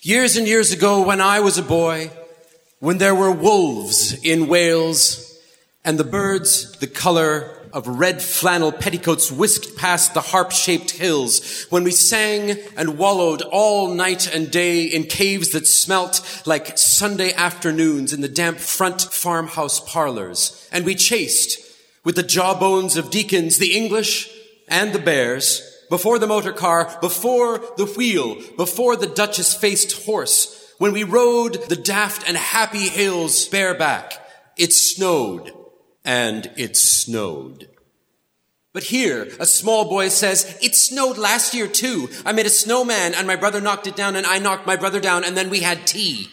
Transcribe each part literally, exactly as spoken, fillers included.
Years and years ago, when I was a boy, when there were wolves in Wales, and the birds, the color of red flannel petticoats, whisked past the harp-shaped hills, when we sang and wallowed all night and day in caves that smelt like Sunday afternoons in the damp front farmhouse parlors, and we chased, with the jawbones of deacons, the English and the bears, before the motor car, before the wheel, before the Duchess-faced horse, when we rode the daft and happy hills bareback, it snowed, and it snowed. But here, a small boy says, it snowed last year too. I made a snowman, and my brother knocked it down, and I knocked my brother down, and then we had tea.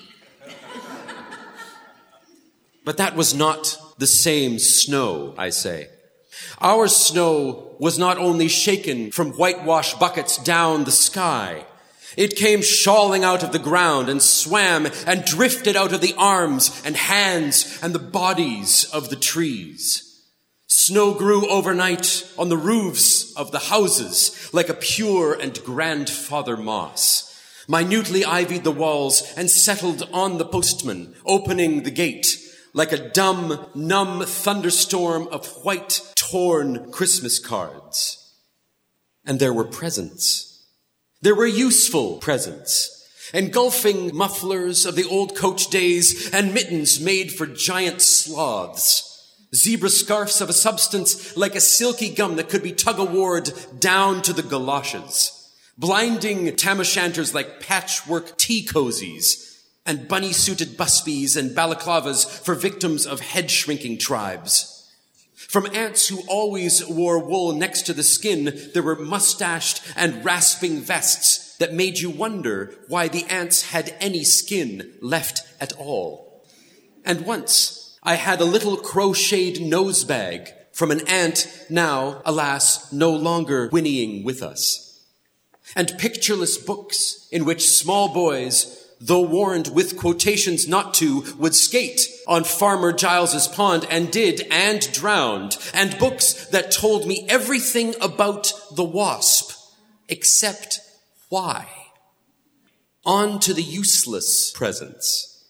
But that was not the same snow, I say. Our snow was not only shaken from whitewash buckets down the sky. It came shawling out of the ground and swam and drifted out of the arms and hands and the bodies of the trees. Snow grew overnight on the roofs of the houses like a pure and grandfather moss, minutely ivied the walls and settled on the postman, opening the gate like a dumb, numb thunderstorm of white, torn Christmas cards. And there were presents. There were useful presents, engulfing mufflers of the old coach days and mittens made for giant sloths, zebra scarfs of a substance like a silky gum that could be tug-of-warred down to the galoshes, blinding tam-o'-shanters like patchwork tea cozies, and bunny-suited busbies and balaclavas for victims of head-shrinking tribes. From ants who always wore wool next to the skin, there were mustached and rasping vests that made you wonder why the ants had any skin left at all. And once, I had a little crocheted nose bag from an ant now, alas, no longer whinnying with us. And pictureless books in which small boys, though warned with quotations not to, would skate on Farmer Giles's pond and did and drowned, and books that told me everything about the wasp, except why. On to the useless presents.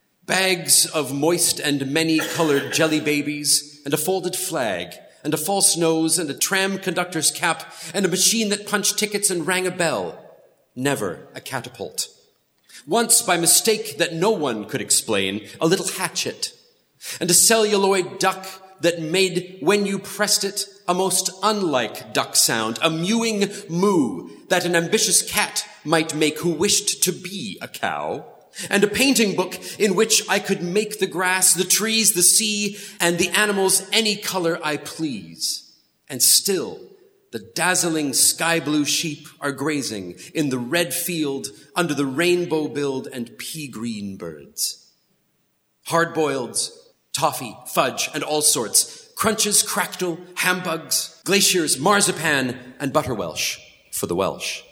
Bags of moist and many-colored jelly babies, and a folded flag, and a false nose, and a tram conductor's cap, and a machine that punched tickets and rang a bell. Never a catapult. Once, by mistake that no one could explain, a little hatchet, and a celluloid duck that made, when you pressed it, a most unlike duck sound, a mewing moo that an ambitious cat might make who wished to be a cow, and a painting book in which I could make the grass, the trees, the sea, and the animals any color I please. And still, the dazzling sky-blue sheep are grazing in the red field under the rainbow-billed and pea-green birds. Hard-boileds, toffee, fudge, and all sorts, crunches, cracknel, hambugs, glaciers, marzipan, and butterwelsh for the Welsh.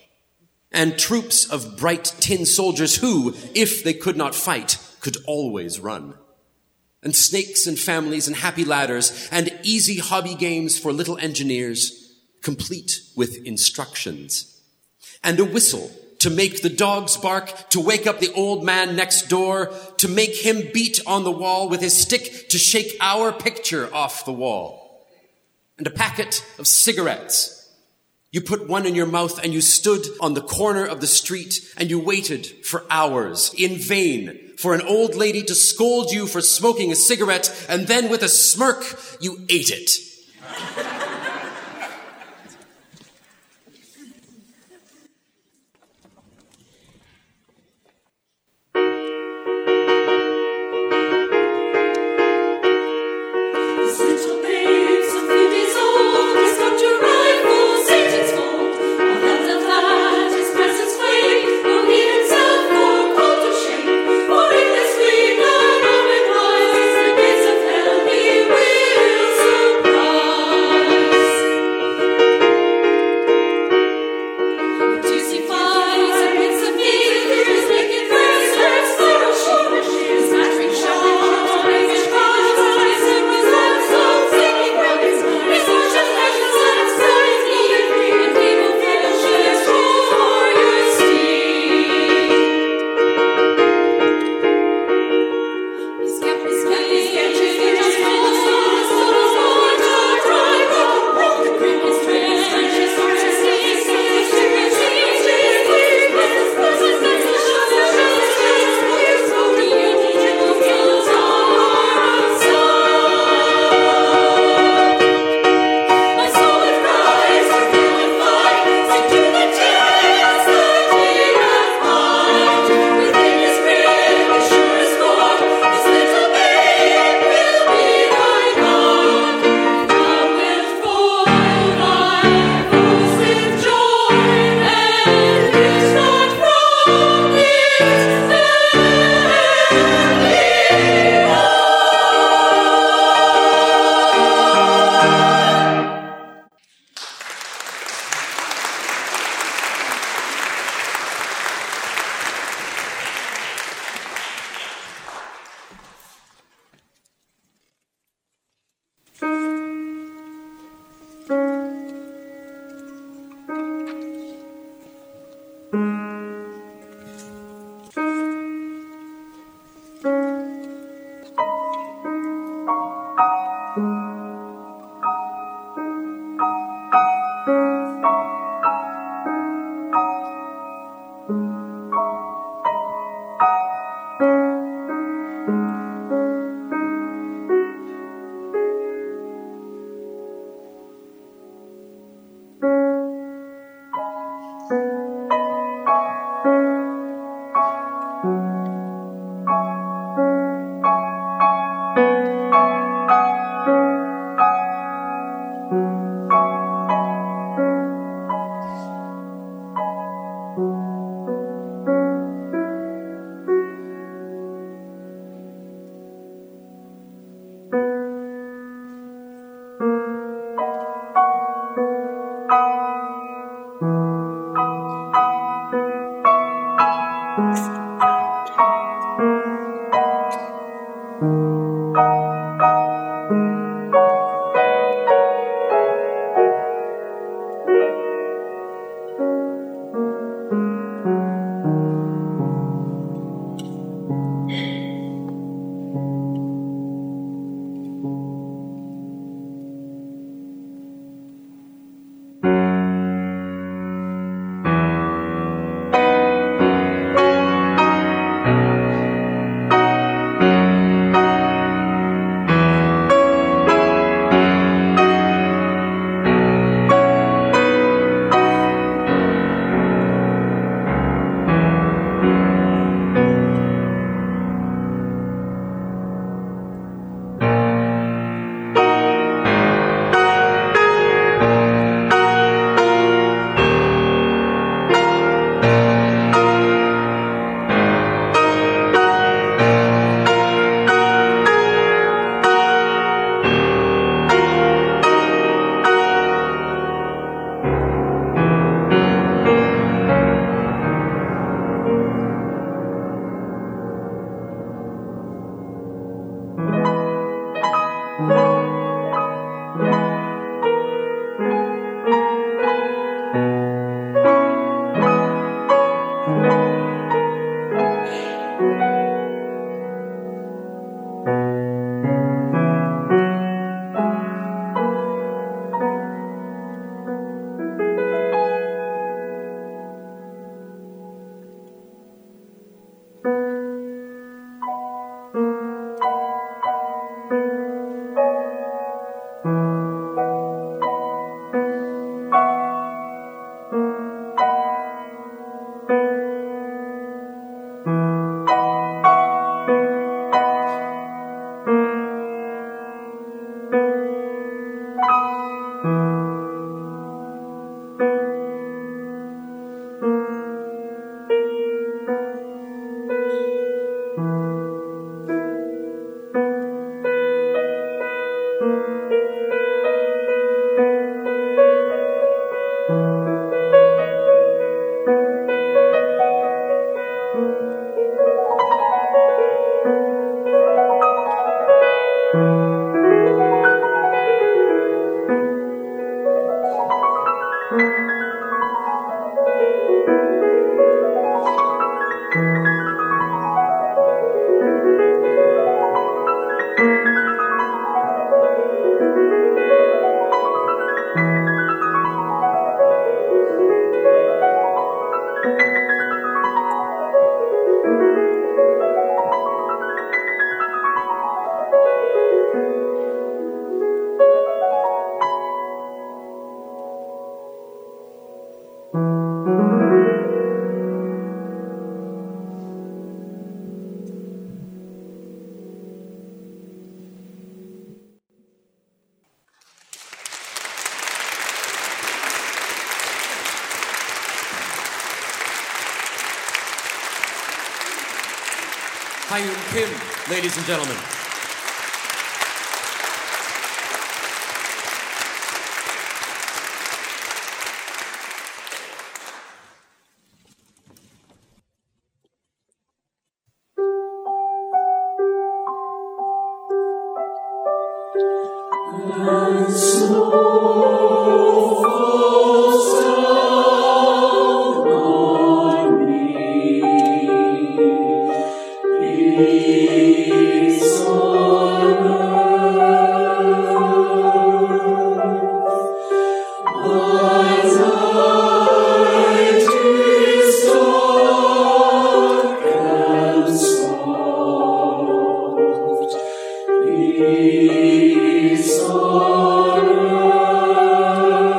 And troops of bright tin soldiers who, if they could not fight, could always run. And snakes and families and happy ladders and easy hobby games for little engineers, complete with instructions, and a whistle to make the dogs bark, to wake up the old man next door, to make him beat on the wall with his stick to shake our picture off the wall, and a packet of cigarettes. You put one in your mouth and you stood on the corner of the street and you waited for hours in vain for an old lady to scold you for smoking a cigarette, and then with a smirk, you ate it. Surprise! Hyun Kim, ladies and gentlemen. And snow falls down on me. Peace on earth. My night is dark and soft. Peace on earth.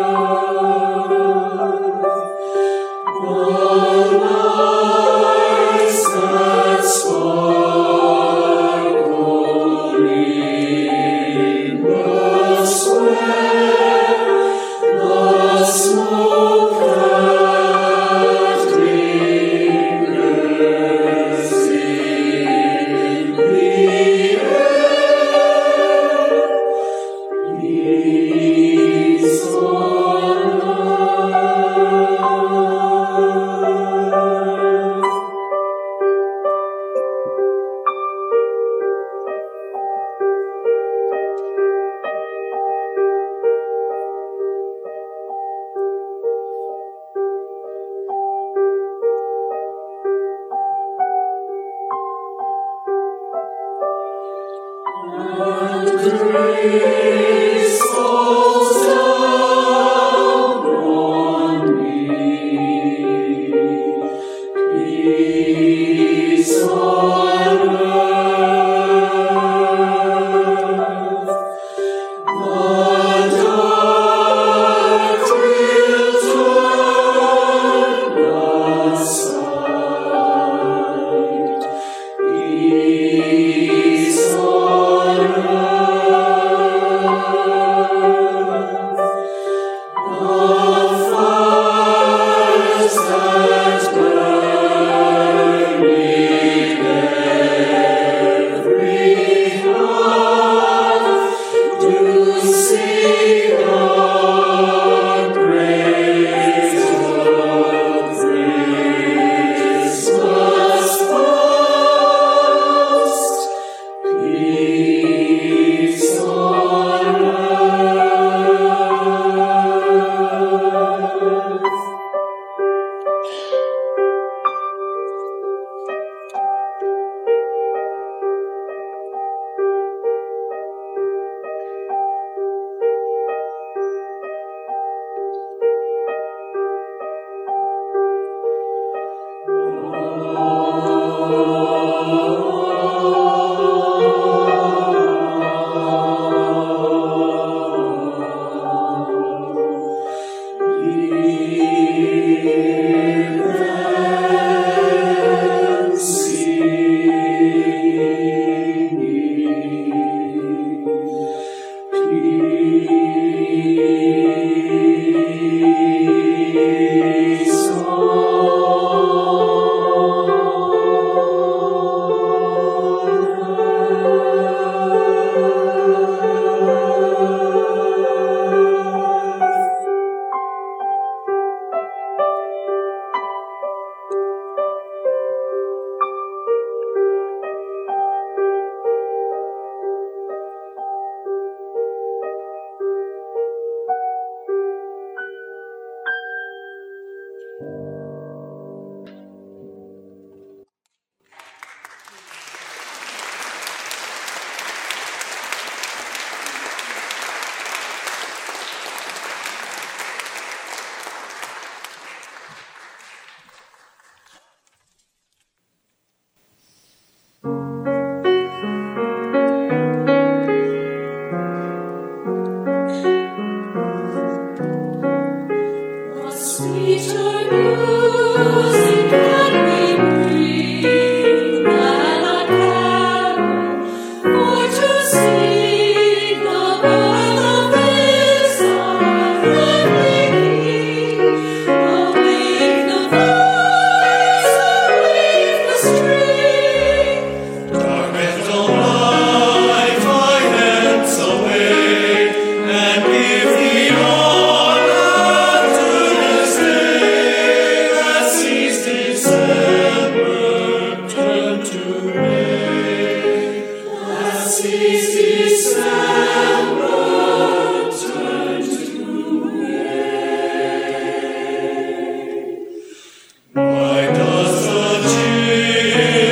Why does the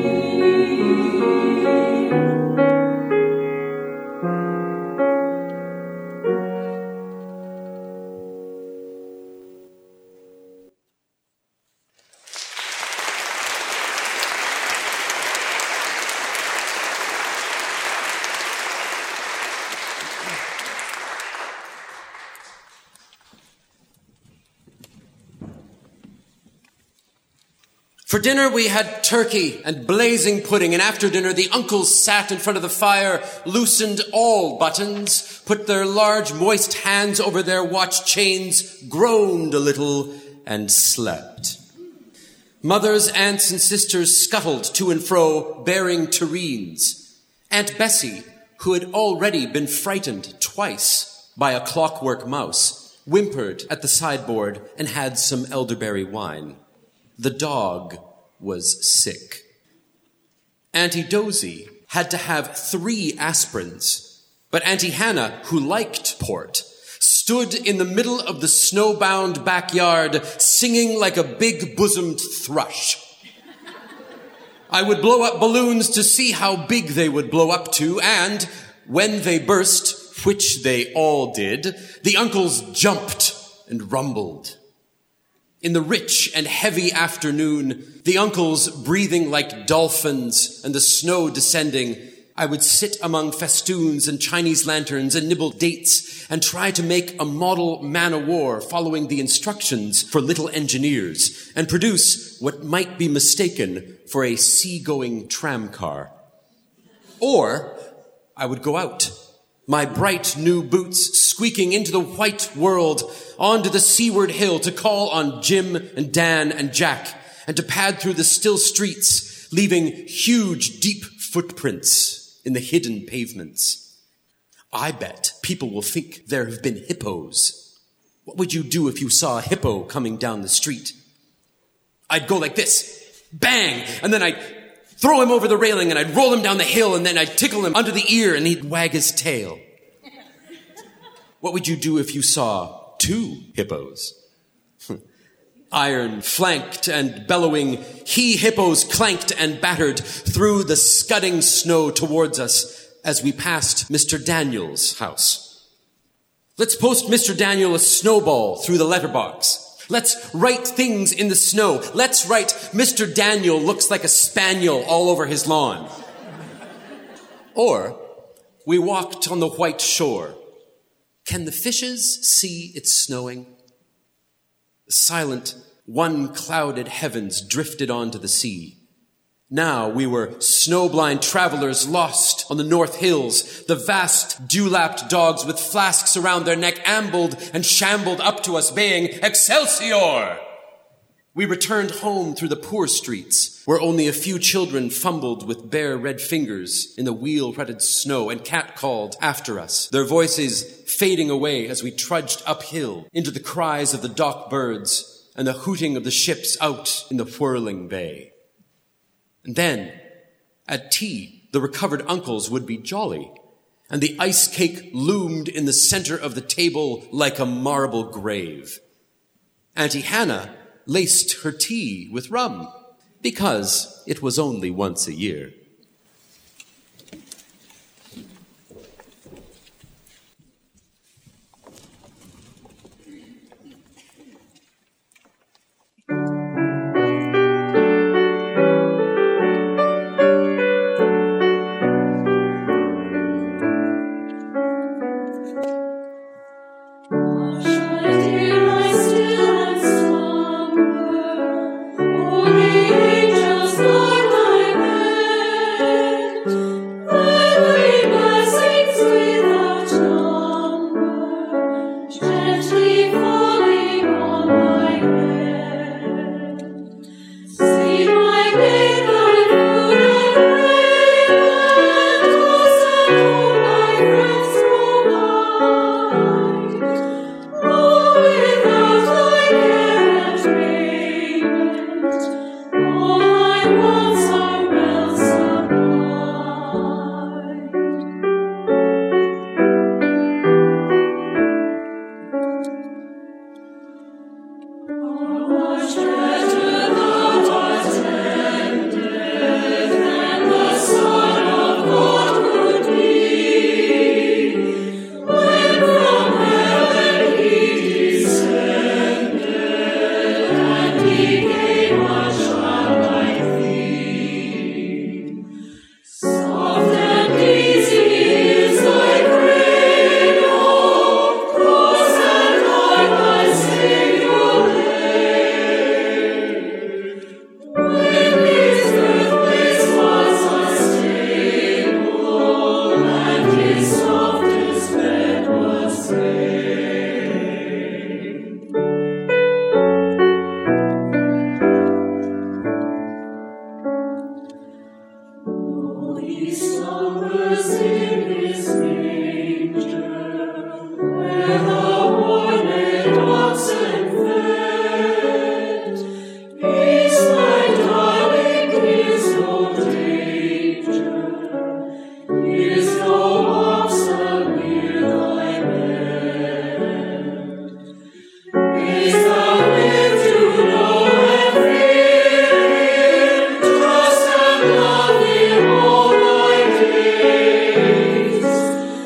For dinner, we had turkey and blazing pudding, and after dinner, the uncles sat in front of the fire, loosened all buttons, put their large moist hands over their watch chains, groaned a little, and slept. Mothers, aunts, and sisters scuttled to and fro, bearing tureens. Aunt Bessie, who had already been frightened twice by a clockwork mouse, whimpered at the sideboard and had some elderberry wine. The dog was sick. Auntie Dozy had to have three aspirins, but Auntie Hannah, who liked port, stood in the middle of the snowbound backyard singing like a big-bosomed thrush. I would blow up balloons to see how big they would blow up to, and when they burst, which they all did, the uncles jumped and rumbled. In the rich and heavy afternoon, the uncles breathing like dolphins and the snow descending, I would sit among festoons and Chinese lanterns and nibble dates and try to make a model man-o-war following the instructions for little engineers and produce what might be mistaken for a sea-going tram car. Or I would go out, my bright new boots squeaking into the white world, onto the seaward hill to call on Jim and Dan and Jack, and to pad through the still streets, leaving huge, deep footprints in the hidden pavements. I bet people will think there have been hippos. What would you do if you saw a hippo coming down the street? I'd go like this, bang, and then I'd throw him over the railing and I'd roll him down the hill and then I'd tickle him under the ear and he'd wag his tail. What would you do if you saw two hippos? Iron flanked and bellowing, he-hippos clanked and battered through the scudding snow towards us as we passed Mister Daniel's house. Let's post Mister Daniel a snowball through the letterbox. Let's write things in the snow. Let's write, Mister Daniel looks like a spaniel all over his lawn. Or we walked on the white shore. Can the fishes see it's snowing? The silent, one-clouded heavens drifted onto the sea. Now we were snow-blind travelers lost on the North Hills. The vast, dew-lapped dogs with flasks around their neck ambled and shambled up to us, baying, Excelsior! We returned home through the poor streets, where only a few children fumbled with bare red fingers in the wheel-rutted snow and cat-called after us, their voices fading away as we trudged uphill into the cries of the dock birds and the hooting of the ships out in the whirling bay. And then, at tea, the recovered uncles would be jolly, and the ice cake loomed in the center of the table like a marble grave. Auntie Hannah laced her tea with rum, because it was only once a year. Angels guard my bed. Trust and love him all my days.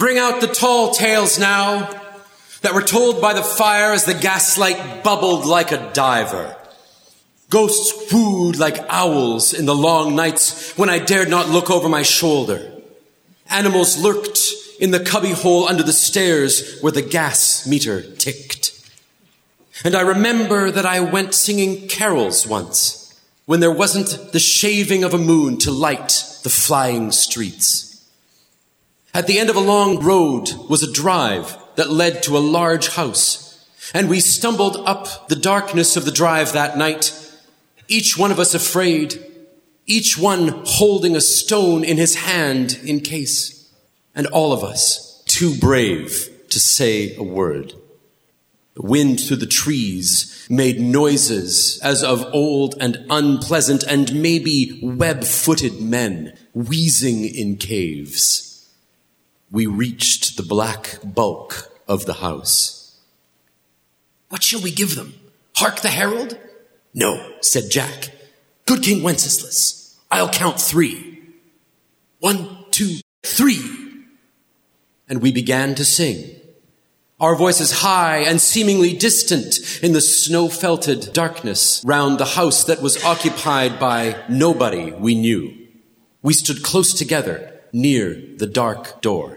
Bring out the tall tales now that were told by the fire as the gaslight bubbled like a diver. Ghosts wooed like owls in the long nights when I dared not look over my shoulder. Animals lurked in the cubbyhole under the stairs where the gas meter ticked. And I remember that I went singing carols once when there wasn't the shaving of a moon to light the flying streets. At the end of a long road was a drive that led to a large house, and we stumbled up the darkness of the drive that night, each one of us afraid, each one holding a stone in his hand in case, and all of us too brave to say a word. The wind through the trees made noises as of old and unpleasant, and maybe web-footed men wheezing in caves. We reached the black bulk of the house. "What shall we give them? Hark the herald?" "No," said Jack. "Good King Wenceslas, I'll count three. One, two, three." And we began to sing, our voices high and seemingly distant in the snow-felted darkness round the house that was occupied by nobody we knew. We stood close together near the dark door.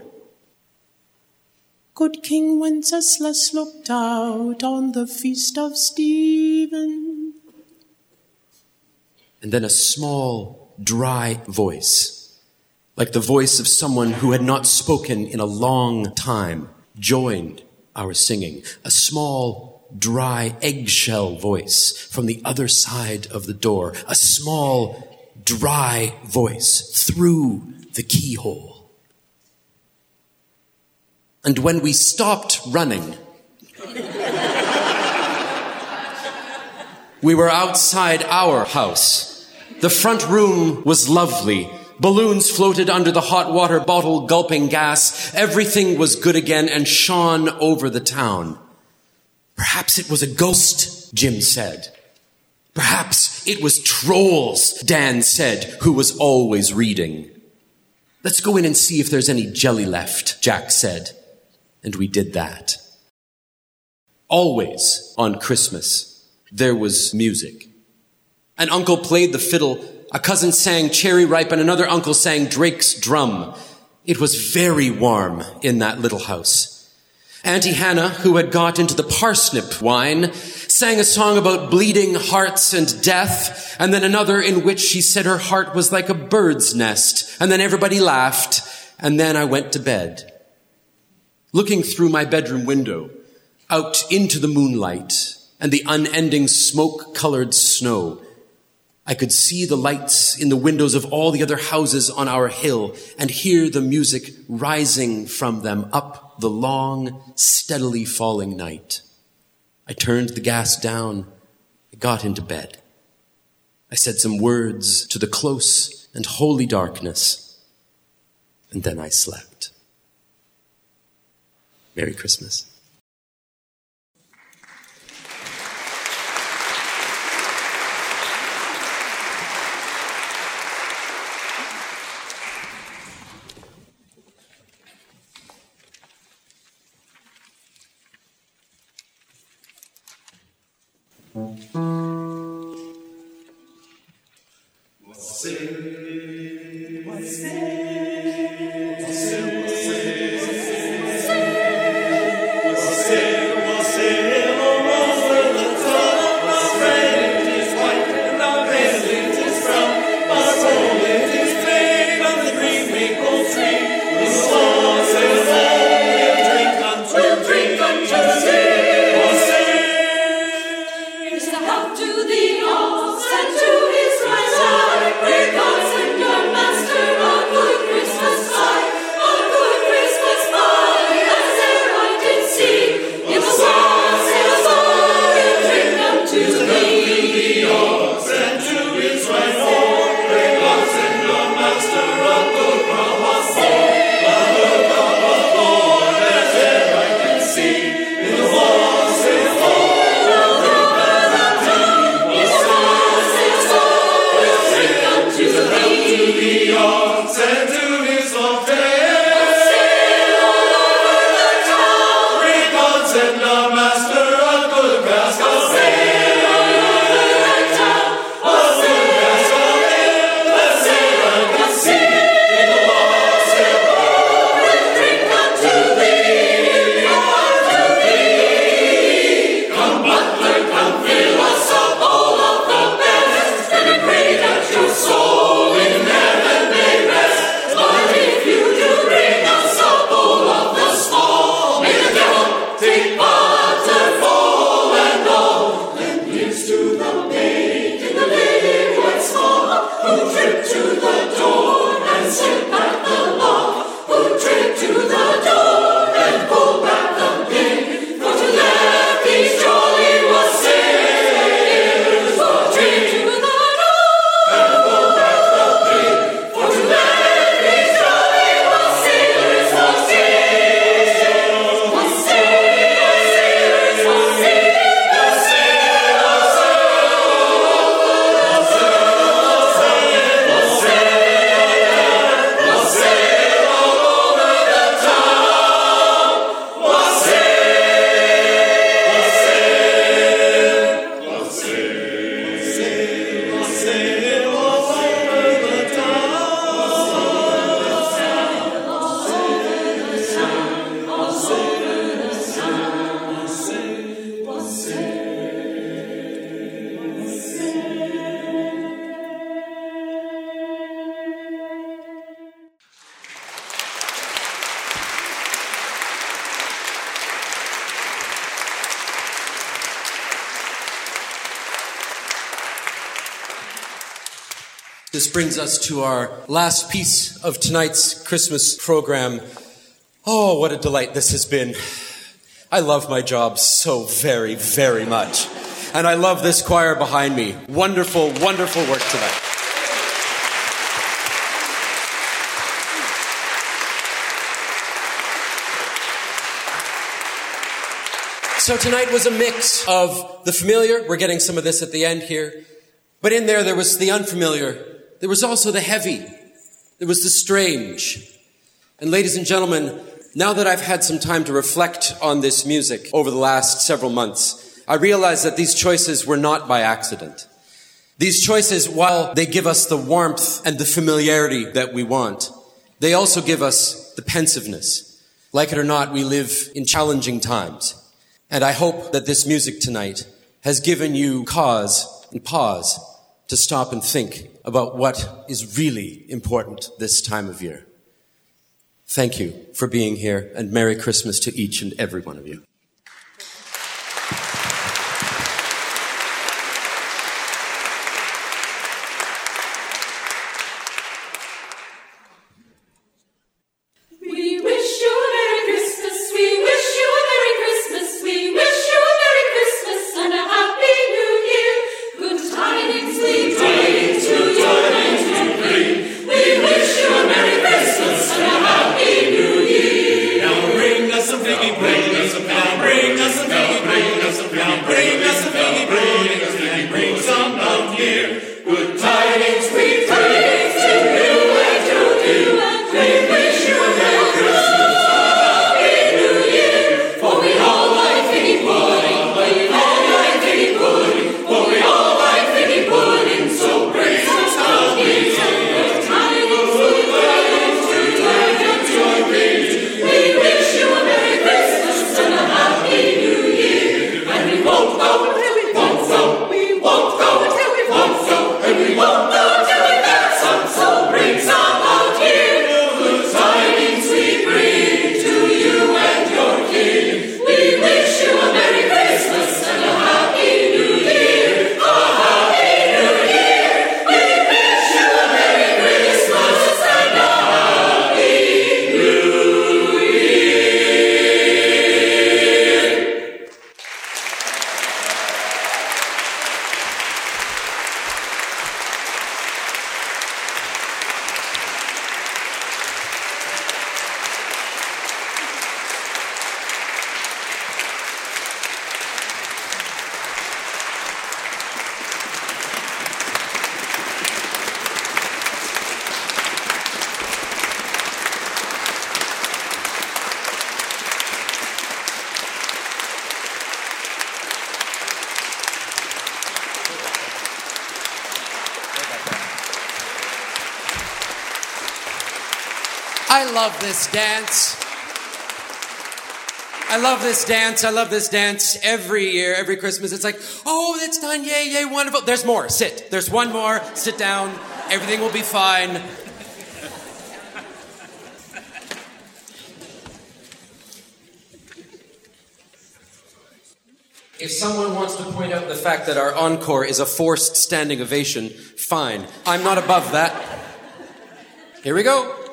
Good King Wenceslas looked out on the feast of Stephen. And then a small, dry voice, like the voice of someone who had not spoken in a long time, joined our singing. A small, dry, eggshell voice from the other side of the door. A small, dry voice through the keyhole. And when we stopped running, we were outside our house. The front room was lovely. Balloons floated under the hot water bottle gulping gas. Everything was good again and shone over the town. Perhaps it was a ghost, Jim said. Perhaps it was trolls, Dan said, who was always reading. Let's go in and see if there's any jelly left, Jack said. And we did that. Always on Christmas, there was music. An uncle played the fiddle, a cousin sang Cherry Ripe, and another uncle sang Drake's drum. It was very warm in that little house. Auntie Hannah, who had got into the parsnip wine, sang a song about bleeding hearts and death, and then another in which she said her heart was like a bird's nest, and then everybody laughed, and then I went to bed. Looking through my bedroom window, out into the moonlight and the unending smoke-colored snow, I could see the lights in the windows of all the other houses on our hill and hear the music rising from them up the long, steadily falling night. I turned the gas down. I got into bed. I said some words to the close and holy darkness, and then I slept. Merry Christmas. To the ox and to his right side, where God sent your master on good This brings us to our last piece of tonight's Christmas program. Oh, what a delight this has been. I love my job so very, very much. And I love this choir behind me. Wonderful, wonderful work tonight. So tonight was a mix of the familiar. We're getting some of this at the end here. But in there, there was the unfamiliar. There was also the heavy. There was the strange. And ladies and gentlemen, now that I've had some time to reflect on this music over the last several months, I realize that these choices were not by accident. These choices, while they give us the warmth and the familiarity that we want, they also give us the pensiveness. Like it or not, we live in challenging times. And I hope that this music tonight has given you cause and pause to stop and think about what is really important this time of year. Thank you for being here, and Merry Christmas to each and every one of you. I love this dance. I love this dance. I love this dance every year, every Christmas. It's like, oh, that's done. Yay, yay, wonderful. There's more. Sit. There's one more. Sit down. Everything will be fine. If someone wants to point out the fact that our encore is a forced standing ovation, fine. I'm not above that. Here we go.